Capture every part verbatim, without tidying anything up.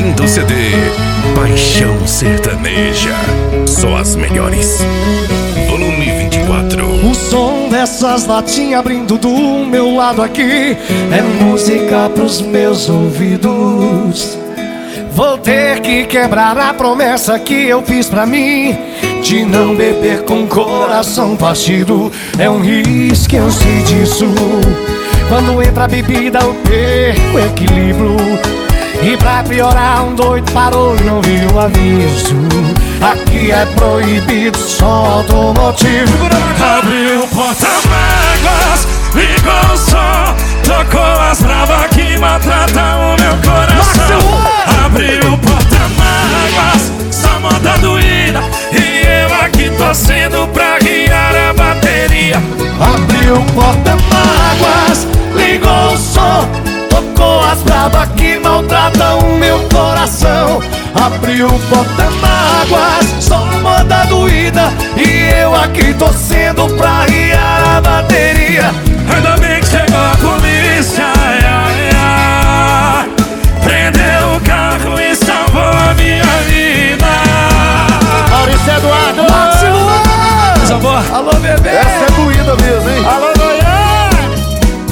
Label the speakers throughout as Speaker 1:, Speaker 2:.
Speaker 1: lindo C D Paixão Sertaneja. Só as melhores. Volume vinte e quatro.
Speaker 2: O som dessas latinhas abrindo do meu lado aqui é música pros meus ouvidos. Vou ter que quebrar a promessa que eu fiz pra mim de não beber com coração partido. É um risco, eu sei disso. Quando entra a bebida eu perco o equilíbrio. E pra piorar um doido parou e não viu o aviso. Aqui é proibido, só automotivo.
Speaker 3: Abriu o porta-mágoas, ligou o som, tocou as bravas que maltratam o meu coração. Abriu o porta-mágoas, só moda doída, e eu aqui torcendo pra guiar a bateria.
Speaker 2: Abriu o porta-mágoas, ligou o som, tocou as bravas que maltratam o meu coração. Abriu o porta-mágoas, só moda doída, e eu aqui torcendo pra riar a bateria.
Speaker 3: Ainda bem que chegou a polícia, ai, ai, ai. Prendeu o carro e salvou a minha vida.
Speaker 4: Maurício Eduardo!
Speaker 2: Máximo!
Speaker 3: Boa.
Speaker 2: Alô, bebê!
Speaker 4: Essa é doída mesmo, hein?
Speaker 3: Alô, Goiás!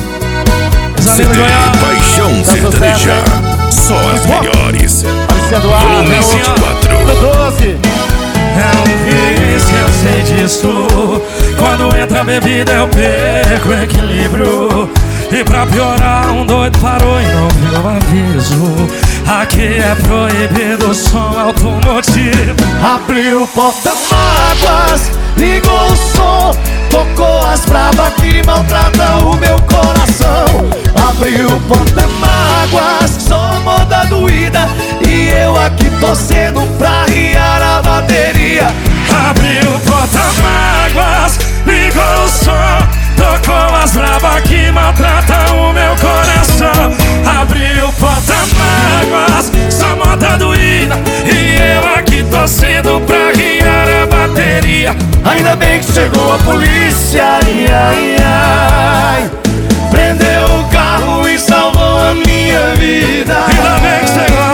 Speaker 1: C D Paixão
Speaker 4: Tá
Speaker 1: Sertaneja.
Speaker 4: sucesso,
Speaker 1: Só as melhores.
Speaker 4: Maurício Eduardo!
Speaker 1: Volume
Speaker 3: é o-
Speaker 1: vinte e quatro.
Speaker 4: doze!
Speaker 3: É um vício, eu sei disso. Quando entra a bebida eu perco o equilíbrio. E pra piorar um doido parou e não viu o aviso. Aqui é proibido o som automotivo.
Speaker 2: Abriu o porta-mágoas, ligou o som, tocou as bravas que maltratam o meu coração. Abriu o porta-mágoas, só moda doída, e eu aqui torcendo pra riar a bateria.
Speaker 3: Abriu o porta-mágoas, ligou o som, tocou as bravas que maltratam o meu coração. Abriu o porta-mágoas, só moda doída, e eu aqui torcendo pra guiar a bateria.
Speaker 2: Ainda bem que chegou a polícia, ai, ai, ai. Prendeu o carro e salvou a minha vida.
Speaker 3: Ainda bem que chegou